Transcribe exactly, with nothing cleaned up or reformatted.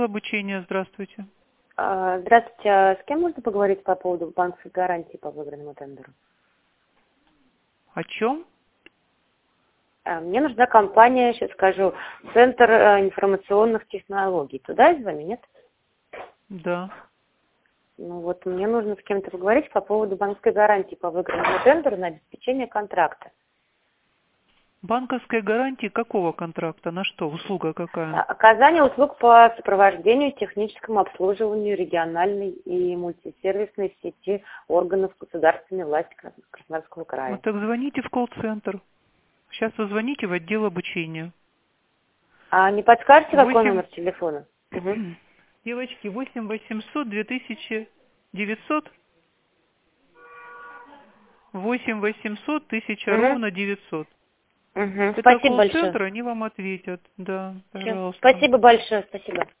Обучение, здравствуйте. А, Здравствуйте, а с кем можно поговорить по поводу банковской гарантии по выигранному тендеру? О чем? А, Мне нужна компания, сейчас скажу, Центр э, информационных технологий. Туда я звоню, нет? Да. Ну вот, мне нужно с кем-то поговорить по поводу банковской гарантии по выигранному тендеру на обеспечение контракта. Банковской гарантии какого контракта? На что? Услуга какая? А, Оказание услуг по сопровождению, техническому обслуживанию региональной и мультисервисной сети органов государственной власти Крас- Краснодарского Ну, края. так звоните в колл-центр. Сейчас вы звоните в отдел обучения. А не подскажете, какой Восемь. номер телефона? Угу. Девочки, восемь восемьсот две тысячи девятьсот. Восемь восемьсот тысяча Угу. ровно девятьсот. Угу. Это Спасибо большое. колл-центр, они вам ответят. Да, Всё. пожалуйста. Спасибо большое, спасибо.